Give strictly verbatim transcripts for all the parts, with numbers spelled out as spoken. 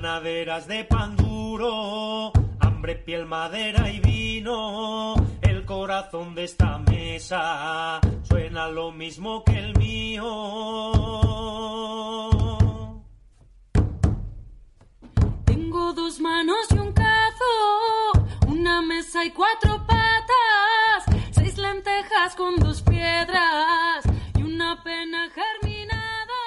Ganaderas de pan duro, hambre, piel, madera y vino. El corazón de esta mesa suena lo mismo que el mío. Tengo dos manos y un cazo, una mesa y cuatro patas, seis lentejas con dos piedras y una pena germinada.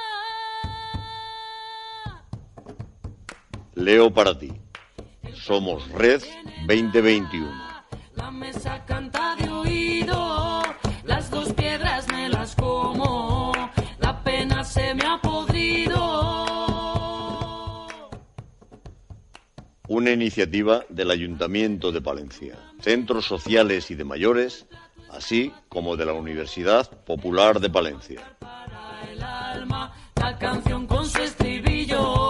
Leo para ti. Somos Red veinte veintiuno. La mesa canta de oído, las dos piedras me las como, la pena se me ha podrido. Una iniciativa del Ayuntamiento de Palencia, centros sociales y de mayores, así como de la Universidad Popular de Palencia. Para el alma, la canción con su estribillo.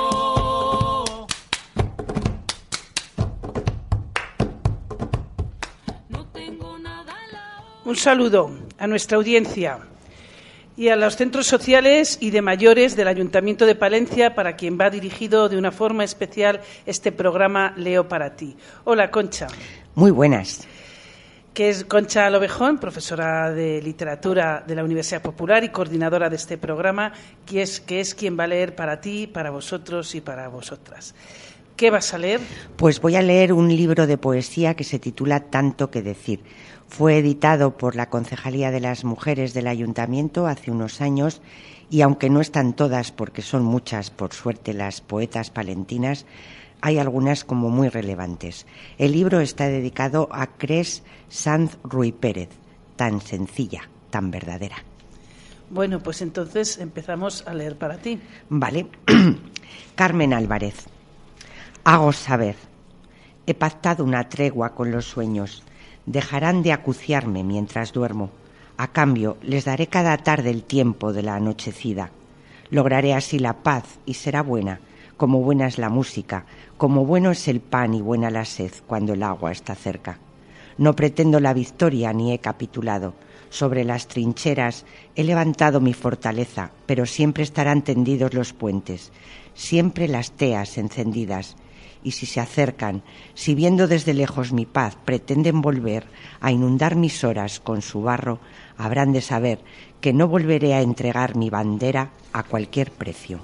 Un saludo a nuestra audiencia y a los centros sociales y de mayores del Ayuntamiento de Palencia, para quien va dirigido de una forma especial este programa Leo para ti. Hola, Concha. Muy buenas. Que es Concha Lovejón, profesora de literatura de la Universidad Popular y coordinadora de este programa, que es, que es quien va a leer para ti, para vosotros y para vosotras. ¿Qué vas a leer? Pues voy a leer un libro de poesía que se titula Tanto que decir. Fue editado por la Concejalía de las Mujeres del Ayuntamiento hace unos años y, aunque no están todas, porque son muchas, por suerte, las poetas palentinas, hay algunas como muy relevantes. El libro está dedicado a Cres Sanz Ruy Pérez, tan sencilla, tan verdadera. Bueno, pues entonces empezamos a leer para ti. Vale. Carmen Álvarez. Hago saber. He pactado una tregua con los sueños. Dejarán de acuciarme mientras duermo. A cambio, les daré cada tarde el tiempo de la anochecida. Lograré así la paz y será buena, como buena es la música, como bueno es el pan y buena la sed cuando el agua está cerca. No pretendo la victoria ni he capitulado. Sobre las trincheras he levantado mi fortaleza, pero siempre estarán tendidos los puentes, siempre las teas encendidas. Y si se acercan, si viendo desde lejos mi paz pretenden volver a inundar mis horas con su barro, habrán de saber que no volveré a entregar mi bandera a cualquier precio.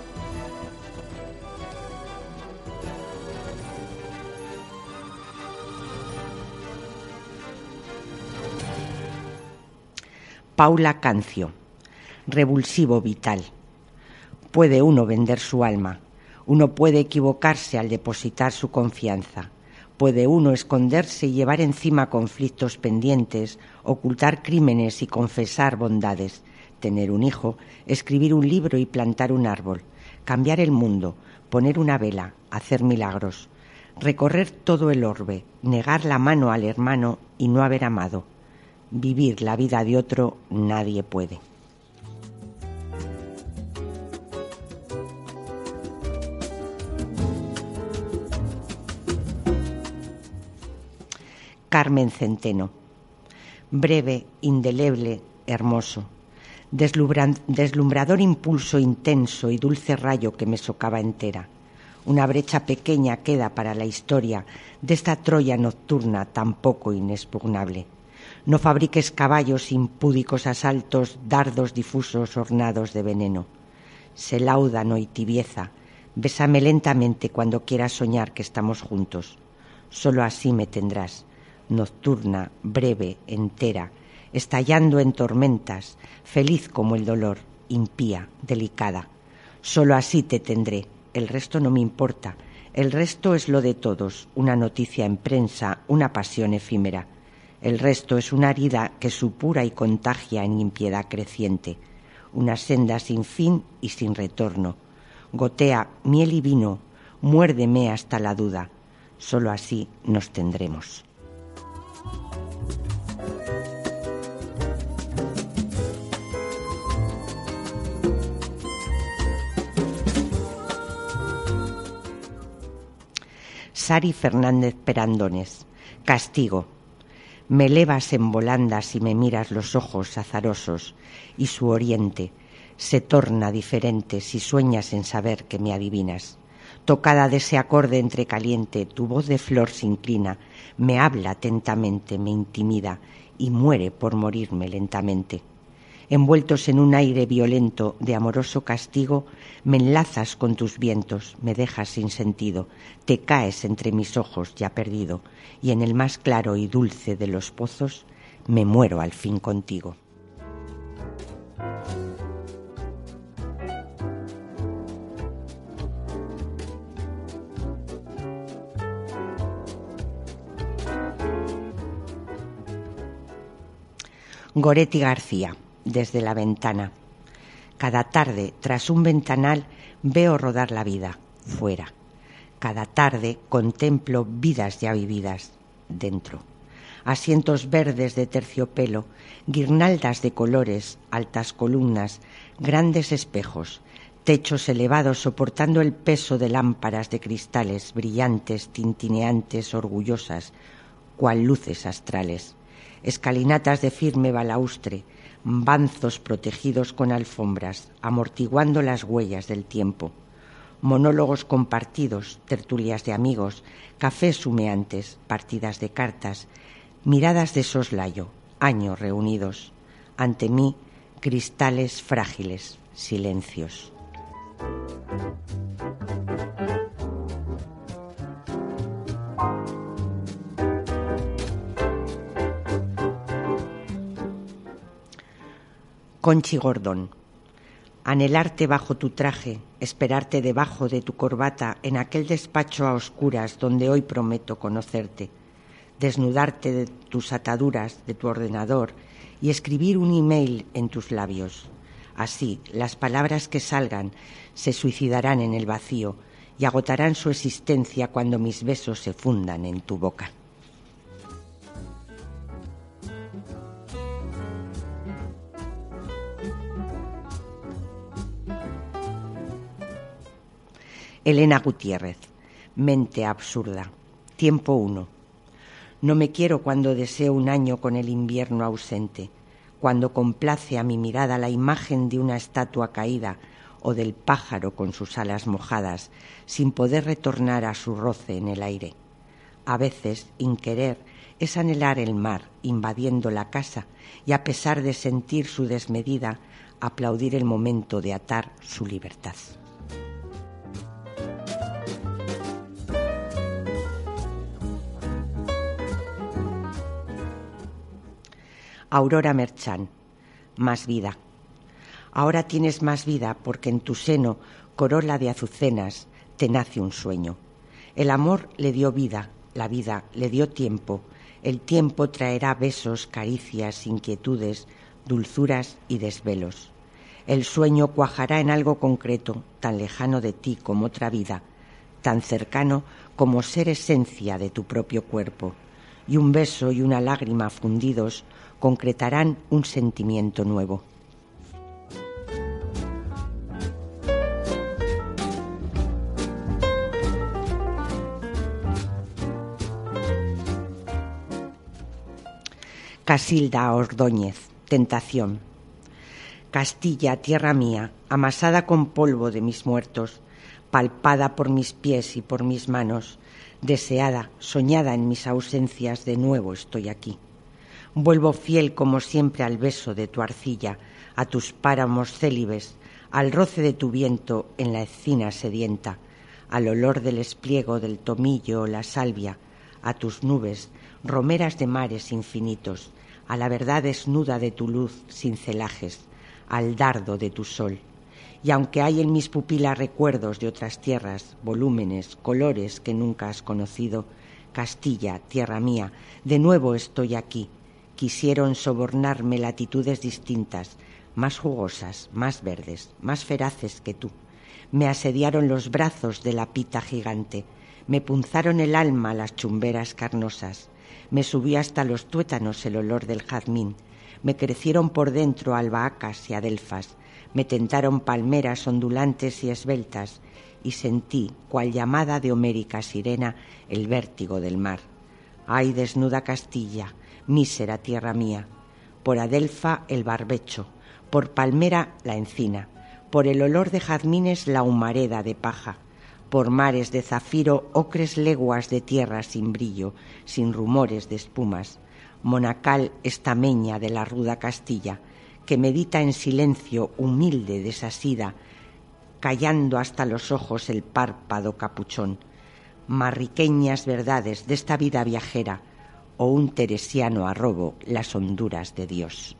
Paula Cancio. Revulsivo vital. Puede uno vender su alma. Uno puede equivocarse al depositar su confianza. Puede uno esconderse y llevar encima conflictos pendientes, ocultar crímenes y confesar bondades, tener un hijo, escribir un libro y plantar un árbol, cambiar el mundo, poner una vela, hacer milagros, recorrer todo el orbe, negar la mano al hermano y no haber amado. Vivir la vida de otro nadie puede. Carmen Centeno. Breve, indeleble, hermoso. Deslumbrador impulso intenso y dulce rayo que me socava entera. Una brecha pequeña queda para la historia de esta Troya nocturna tan poco inexpugnable. No fabriques caballos impúdicos asaltos, dardos difusos ornados de veneno. Sé láudano y tibieza. Bésame lentamente cuando quieras soñar que estamos juntos. Solo así me tendrás. Nocturna, breve, entera, estallando en tormentas, feliz como el dolor, impía, delicada. Solo así te tendré, el resto no me importa, el resto es lo de todos, una noticia en prensa, una pasión efímera. El resto es una herida que supura y contagia en impiedad creciente, una senda sin fin y sin retorno. Gotea miel y vino, muérdeme hasta la duda, solo así nos tendremos. Sari Fernández Perandones. Castigo. Me elevas en volandas y me miras los ojos azarosos, y su oriente se torna diferente si sueñas en saber que me adivinas. Tocada de ese acorde entrecaliente, tu voz de flor se inclina, me habla atentamente, me intimida y muere por morirme lentamente. Envueltos en un aire violento de amoroso castigo, me enlazas con tus vientos, me dejas sin sentido, te caes entre mis ojos ya perdido, y en el más claro y dulce de los pozos, me muero al fin contigo. Goretti García, desde la ventana. Cada tarde, tras un ventanal, veo rodar la vida, fuera. Cada tarde contemplo vidas ya vividas, dentro. Asientos verdes de terciopelo, guirnaldas de colores, altas columnas, grandes espejos, techos elevados soportando el peso de lámparas de cristales brillantes, tintineantes, orgullosas, cual luces astrales. Escalinatas de firme balaustre, banzos protegidos con alfombras, amortiguando las huellas del tiempo. Monólogos compartidos, tertulias de amigos, cafés humeantes, partidas de cartas, miradas de soslayo, años reunidos. Ante mí, cristales frágiles, silencios. Conchi Gordón. Anhelarte bajo tu traje, esperarte debajo de tu corbata en aquel despacho a oscuras donde hoy prometo conocerte, desnudarte de tus ataduras, de tu ordenador y escribir un email en tus labios. Así, las palabras que salgan se suicidarán en el vacío y agotarán su existencia cuando mis besos se fundan en tu boca. Elena Gutiérrez. Mente absurda. Tiempo uno. No me quiero cuando deseo un año con el invierno ausente, cuando complace a mi mirada la imagen de una estatua caída o del pájaro con sus alas mojadas, sin poder retornar a su roce en el aire. A veces, sin querer, es anhelar el mar invadiendo la casa y, a pesar de sentir su desmedida, aplaudir el momento de atar su libertad. Aurora Merchán. Más vida. Ahora tienes más vida porque en tu seno, corola de azucenas, te nace un sueño. El amor le dio vida, la vida le dio tiempo. El tiempo traerá besos, caricias, inquietudes, dulzuras y desvelos. El sueño cuajará en algo concreto, tan lejano de ti como otra vida, tan cercano como ser esencia de tu propio cuerpo. Y un beso y una lágrima fundidos concretarán un sentimiento nuevo. Casilda Ordóñez. Tentación. Castilla, tierra mía, amasada con polvo de mis muertos, palpada por mis pies y por mis manos, deseada, soñada en mis ausencias, de nuevo estoy aquí. Vuelvo fiel como siempre al beso de tu arcilla, a tus páramos célibes, al roce de tu viento en la encina sedienta, al olor del espliego del tomillo o la salvia, a tus nubes, romeras de mares infinitos, a la verdad desnuda de tu luz sin celajes, al dardo de tu sol. Y aunque hay en mis pupilas recuerdos de otras tierras, volúmenes, colores que nunca has conocido, Castilla, tierra mía, de nuevo estoy aquí. Quisieron sobornarme latitudes distintas, más jugosas, más verdes, más feraces que tú. Me asediaron los brazos de la pita gigante, me punzaron el alma las chumberas carnosas, me subió hasta los tuétanos el olor del jazmín, me crecieron por dentro albahacas y adelfas, me tentaron palmeras ondulantes y esbeltas, y sentí, cual llamada de homérica sirena, el vértigo del mar. ¡Ay, desnuda Castilla, mísera tierra mía! Por adelfa el barbecho, por palmera la encina, por el olor de jazmines la humareda de paja, por mares de zafiro, ocres leguas de tierra sin brillo, sin rumores de espumas. Monacal estameña de la ruda Castilla, que medita en silencio humilde desasida, callando hasta los ojos el párpado capuchón. Marriqueñas verdades de esta vida viajera, o un teresiano arrobo las honduras de Dios.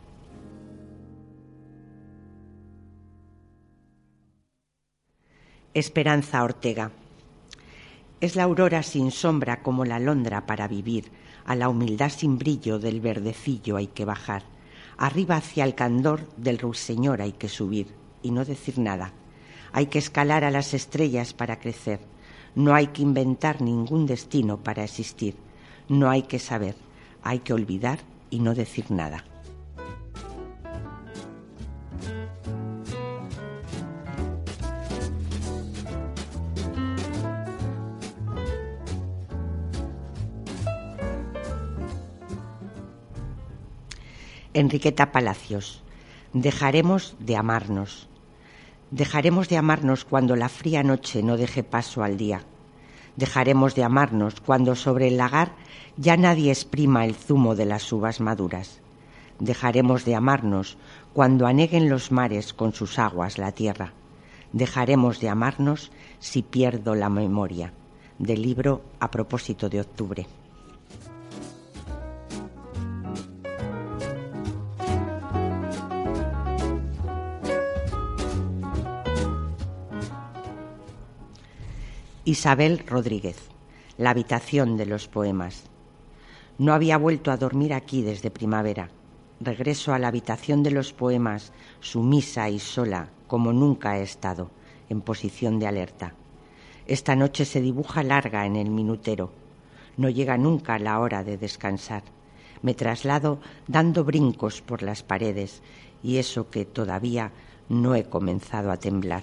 Esperanza Ortega. Es la aurora sin sombra como la alondra para vivir, a la humildad sin brillo del verdecillo hay que bajar, arriba hacia el candor del ruiseñor hay que subir y no decir nada. Hay que escalar a las estrellas para crecer, no hay que inventar ningún destino para existir, no hay que saber, hay que olvidar y no decir nada. Enriqueta Palacios. Dejaremos de amarnos. Dejaremos de amarnos cuando la fría noche no deje paso al día. Dejaremos de amarnos cuando sobre el lagar ya nadie exprima el zumo de las uvas maduras. Dejaremos de amarnos cuando aneguen los mares con sus aguas la tierra. Dejaremos de amarnos si pierdo la memoria. Del libro A propósito de octubre. Isabel Rodríguez. La habitación de los poemas. No había vuelto a dormir aquí desde primavera. Regreso a la habitación de los poemas, sumisa y sola, como nunca he estado, en posición de alerta. Esta noche se dibuja larga en el minutero. No llega nunca la hora de descansar. Me traslado dando brincos por las paredes, y eso que todavía no he comenzado a temblar.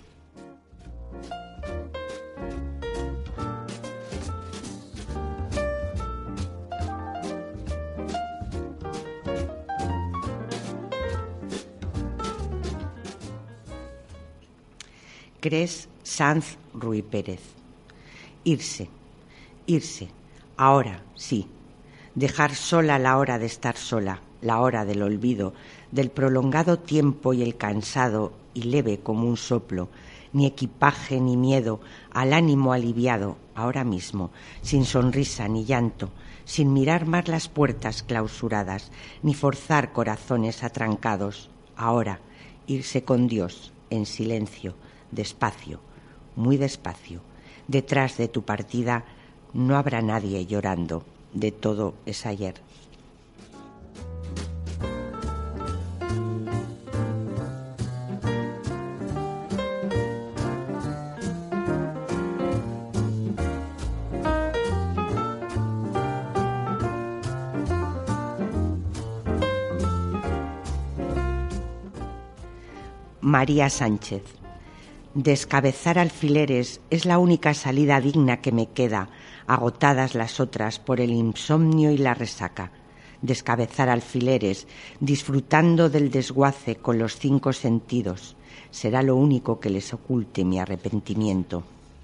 Cres Sanz Ruy Pérez. Irse, irse, ahora sí, dejar sola la hora de estar sola, la hora del olvido, del prolongado tiempo y el cansado y leve como un soplo, ni equipaje ni miedo, al ánimo aliviado, ahora mismo, sin sonrisa ni llanto, sin mirar más las puertas clausuradas, ni forzar corazones atrancados, ahora, irse con Dios, en silencio, despacio, muy despacio. Detrás de tu partida no habrá nadie llorando, de todo es ayer. María Sánchez. Descabezar alfileres es la única salida digna que me queda, agotadas las otras por el insomnio y la resaca. Descabezar alfileres, disfrutando del desguace con los cinco sentidos, será lo único que les oculte mi arrepentimiento.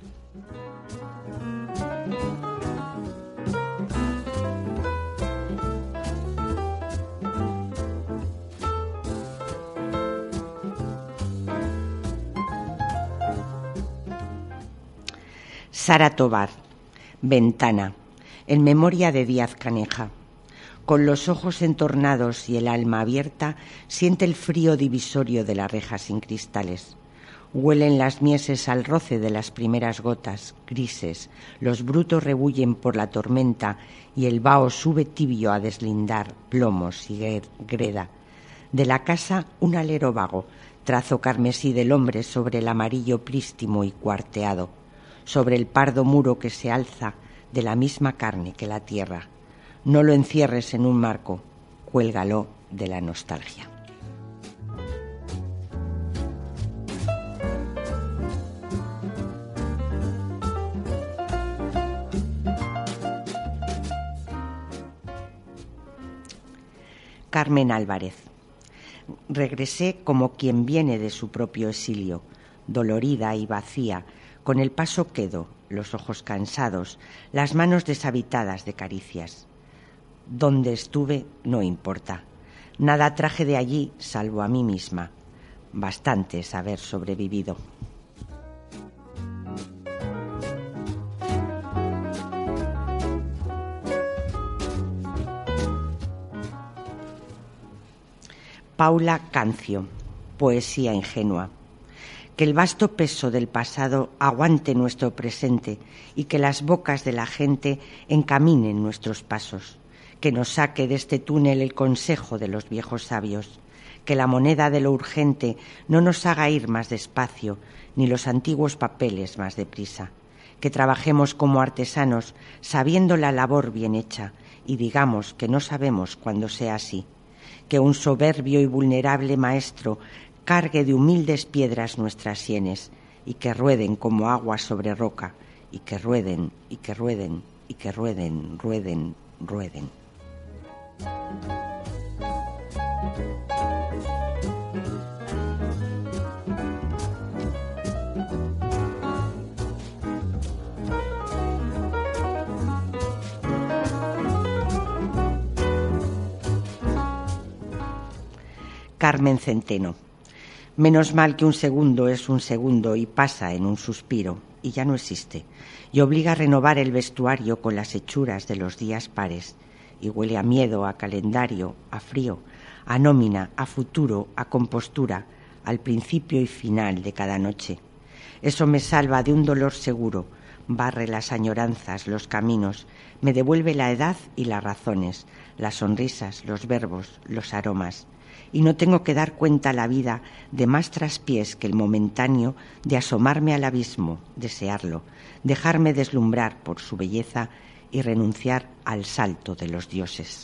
Sara Tobar. Ventana. En memoria de Díaz Caneja. Con los ojos entornados y el alma abierta, siente el frío divisorio de la reja sin cristales. Huelen las mieses al roce de las primeras gotas, grises. Los brutos rebullen por la tormenta y el vaho sube tibio a deslindar plomos y greda. De la casa un alero vago, trazo carmesí del hombre sobre el amarillo prístimo y cuarteado, sobre el pardo muro que se alza de la misma carne que la tierra. No lo encierres en un marco, cuélgalo de la nostalgia. Carmen Álvarez. Regresé como quien viene de su propio exilio, dolorida y vacía, Con el paso quedo, los ojos cansados, las manos deshabitadas de caricias. Donde estuve no importa. Nada traje de allí salvo a mí misma. Bastante es haber sobrevivido. Paula Cancio, poesía ingenua. Que el vasto peso del pasado aguante nuestro presente y que las bocas de la gente encaminen nuestros pasos. Que nos saque de este túnel el consejo de los viejos sabios. Que la moneda de lo urgente no nos haga ir más despacio, ni los antiguos papeles más deprisa. Que trabajemos como artesanos, sabiendo la labor bien hecha, y digamos que no sabemos cuándo sea así. Que un soberbio y vulnerable maestro cargue de humildes piedras nuestras sienes, y que rueden como aguas sobre roca, y que rueden, y que rueden, y que rueden, rueden, rueden. Carmen Centeno. Menos mal que un segundo es un segundo y pasa en un suspiro y ya no existe, y obliga a renovar el vestuario con las hechuras de los días pares, y huele a miedo, a calendario, a frío, a nómina, a futuro, a compostura, al principio y final de cada noche. Eso me salva de un dolor seguro, barre las añoranzas, los caminos, me devuelve la edad y las razones, las sonrisas, los verbos, los aromas. Y no tengo que dar cuenta a la vida de más traspiés que el momentáneo de asomarme al abismo, desearlo, dejarme deslumbrar por su belleza y renunciar al salto de los dioses.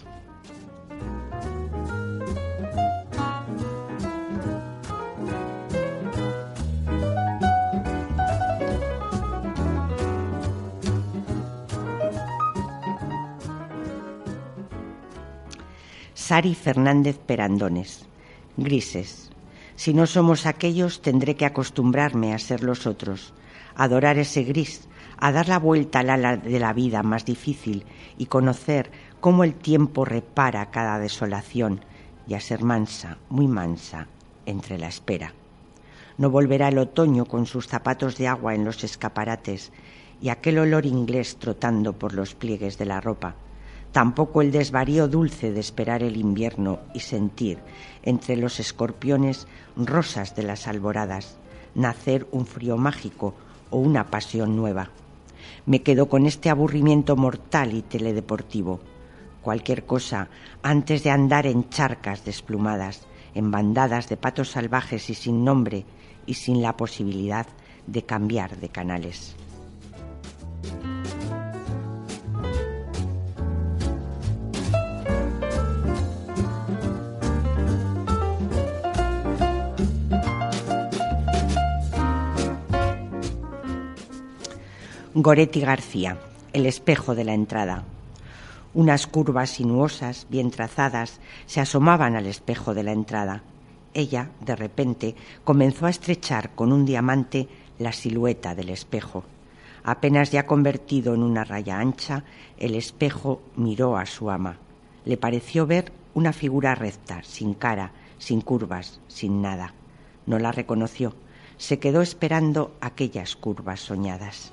Sari Fernández Perandones. Grises. Si no somos aquellos, tendré que acostumbrarme a ser los otros, a adorar ese gris, a dar la vuelta al ala de la vida más difícil y conocer cómo el tiempo repara cada desolación y a ser mansa, muy mansa, entre la espera. No volverá el otoño con sus zapatos de agua en los escaparates y aquel olor inglés trotando por los pliegues de la ropa. Tampoco el desvarío dulce de esperar el invierno y sentir, entre los escorpiones rosas de las alboradas, nacer un frío mágico o una pasión nueva. Me quedo con este aburrimiento mortal y teledeportivo. Cualquier cosa antes de andar en charcas desplumadas, en bandadas de patos salvajes y sin nombre y sin la posibilidad de cambiar de canales. Goretti García, el espejo de la entrada. Unas curvas sinuosas, bien trazadas, se asomaban al espejo de la entrada. Ella, de repente, comenzó a estrechar con un diamante la silueta del espejo. Apenas ya convertido en una raya ancha, el espejo miró a su ama. Le pareció ver una figura recta, sin cara, sin curvas, sin nada. No la reconoció. Se quedó esperando aquellas curvas soñadas.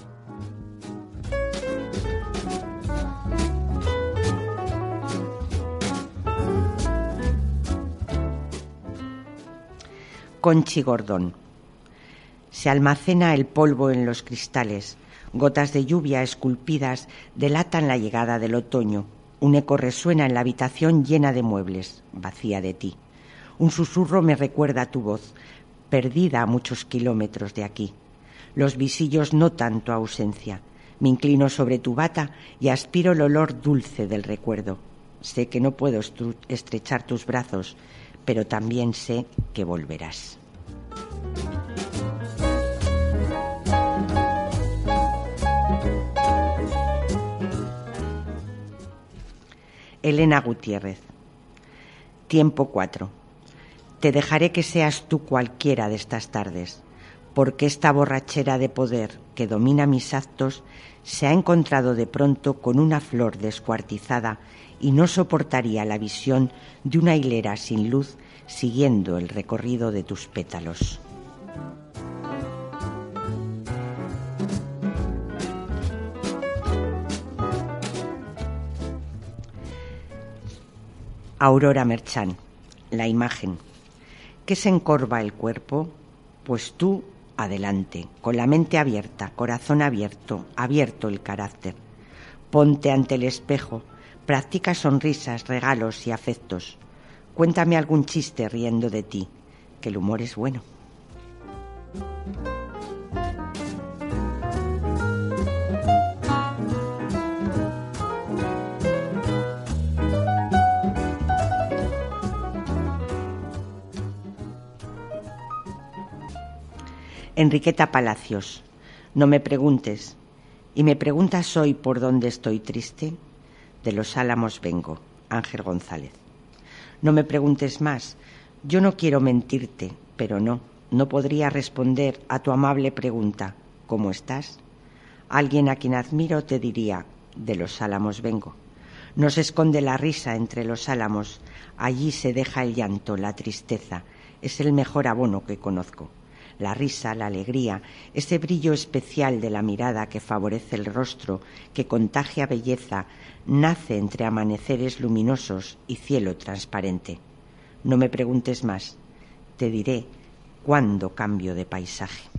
Conchi Gordón. Se almacena el polvo en los cristales. Gotas de lluvia esculpidas delatan la llegada del otoño. Un eco resuena en la habitación llena de muebles, vacía de ti. Un susurro me recuerda tu voz, perdida a muchos kilómetros de aquí. Los visillos notan tu ausencia. Me inclino sobre tu bata y aspiro el olor dulce del recuerdo. Sé que no puedo estrechar tus brazos, pero también sé que volverás. Elena Gutiérrez. Tiempo cuatro. Te dejaré que seas tú cualquiera de estas tardes. porque esta borrachera de poder que domina mis actos se ha encontrado de pronto con una flor descuartizada y no soportaría la visión de una hilera sin luz siguiendo el recorrido de tus pétalos. Aurora Merchán, la imagen. ¿Qué se encorva el cuerpo? Pues tú, adelante, con la mente abierta, corazón abierto, abierto el carácter. Ponte ante el espejo, practica sonrisas, regalos y afectos. Cuéntame algún chiste riendo de ti, que el humor es bueno. Enriqueta Palacios, no me preguntes, y me preguntas hoy por dónde estoy triste. De los Álamos vengo, Ángel González. No me preguntes más, yo no quiero mentirte, pero no, no podría responder a tu amable pregunta, ¿cómo estás? Alguien a quien admiro te diría, de los Álamos vengo. No se esconde la risa entre los álamos, allí se deja el llanto, la tristeza, es el mejor abono que conozco. La risa, la alegría, ese brillo especial de la mirada que favorece el rostro, que contagia belleza, nace entre amaneceres luminosos y cielo transparente. No me preguntes más, te diré cuándo cambio de paisaje.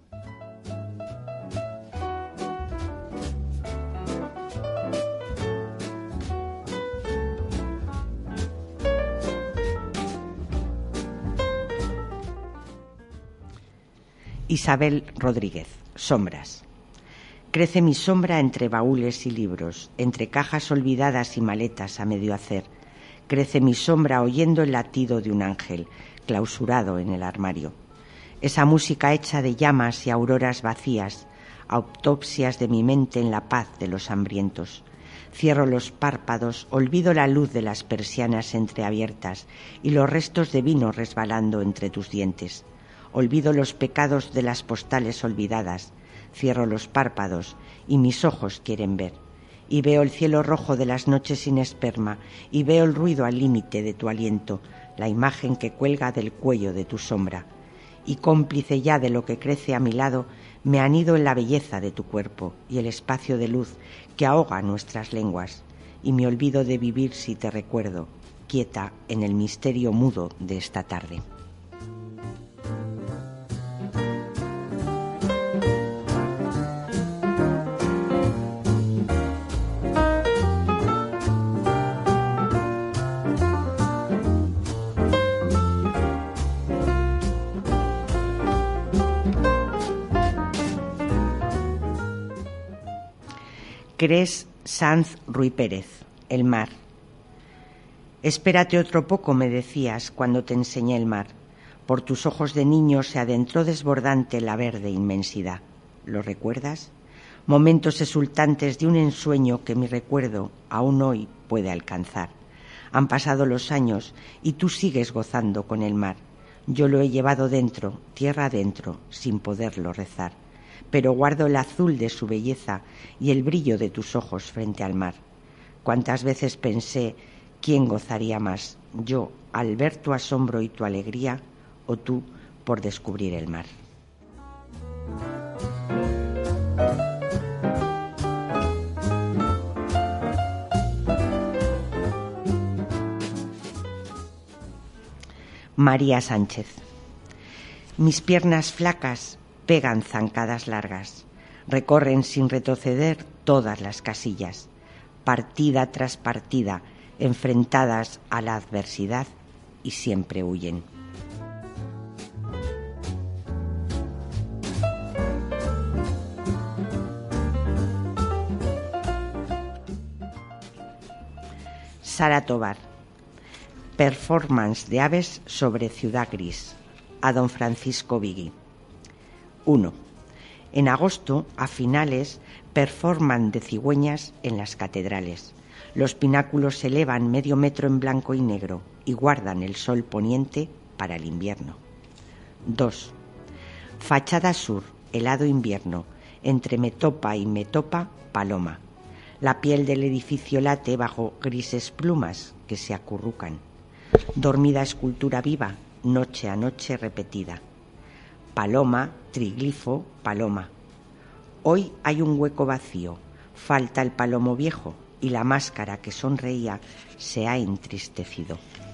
Isabel Rodríguez, Sombras. Crece mi sombra entre baúles y libros, entre cajas olvidadas y maletas a medio hacer. Crece mi sombra oyendo el latido de un ángel, clausurado en el armario. Esa música hecha de llamas y auroras vacías, autopsias de mi mente en la paz de los hambrientos. Cierro los párpados, olvido la luz de las persianas entreabiertas y los restos de vino resbalando entre tus dientes. Olvido los pecados de las postales olvidadas, cierro los párpados y mis ojos quieren ver. Y veo el cielo rojo de las noches sin esperma y veo el ruido al límite de tu aliento, la imagen que cuelga del cuello de tu sombra. Y cómplice ya de lo que crece a mi lado, me anido en la belleza de tu cuerpo y el espacio de luz que ahoga nuestras lenguas. Y me olvido de vivir si te recuerdo, quieta en el misterio mudo de esta tarde. Cres Sanz Ruy Pérez, El mar. Espérate otro poco, me decías cuando te enseñé el mar. Por tus ojos de niño se adentró desbordante la verde inmensidad. ¿Lo recuerdas? Momentos exultantes de un ensueño que mi recuerdo aún hoy puede alcanzar. Han pasado los años y tú sigues gozando con el mar. Yo lo he llevado dentro, tierra adentro, sin poderlo rezar. Pero guardo el azul de su belleza y el brillo de tus ojos frente al mar. Cuántas veces pensé, ¿quién gozaría más? Yo, al ver tu asombro y tu alegría, o tú, por descubrir el mar. María Sánchez. Mis piernas flacas pegan zancadas largas, recorren sin retroceder todas las casillas, partida tras partida, enfrentadas a la adversidad y siempre huyen. Sara Tobar. Performance de aves sobre Ciudad Gris, a don Francisco Vigui. uno. En agosto, a finales, performan de cigüeñas en las catedrales. Los pináculos se elevan medio metro en blanco y negro y guardan el sol poniente para el invierno. dos. Fachada sur, helado invierno. Entre Metopa y Metopa, paloma. La piel del edificio late bajo grises plumas que se acurrucan. Dormida escultura viva, noche a noche repetida. Paloma, triglifo, paloma. Hoy hay un hueco vacío, falta el palomo viejo y la máscara que sonreía se ha entristecido.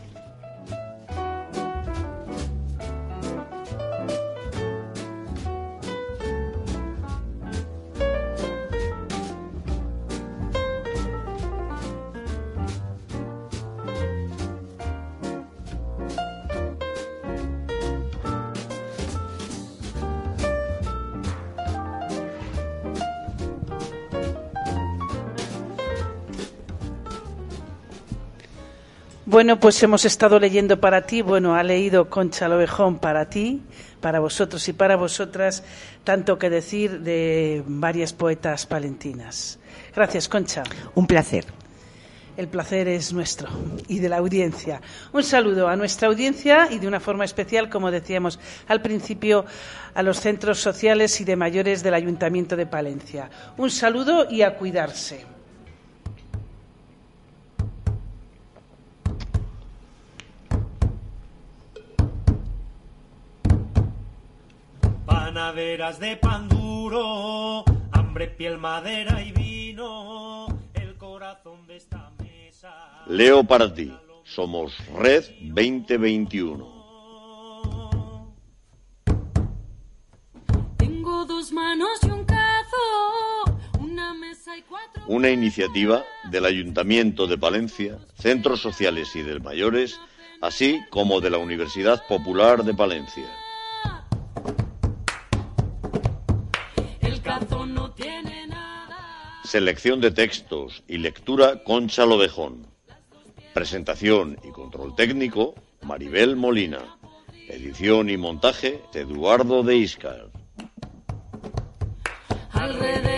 Bueno, pues hemos estado leyendo para ti, bueno, ha leído Concha Lovejón para ti, para vosotros y para vosotras, tanto que decir de varias poetas palentinas. Gracias, Concha. Un placer. El placer es nuestro y de la audiencia. Un saludo a nuestra audiencia y de una forma especial, como decíamos al principio, a los centros sociales y de mayores del Ayuntamiento de Palencia. Un saludo y a cuidarse. Panaderas de pan duro, hambre, piel, madera y vino, el corazón de esta mesa. Leo para ti. Somos Red veinte veintiuno. Tengo dos manos y un cazo, una mesa y cuatro. Una iniciativa del Ayuntamiento de Palencia, Centros Sociales y de Mayores, así como de la Universidad Popular de Palencia. No tiene nada. Selección de textos y lectura Concha Lovejón. Presentación y control técnico Maribel Molina. Edición y montaje Eduardo de Iscar. Alrededor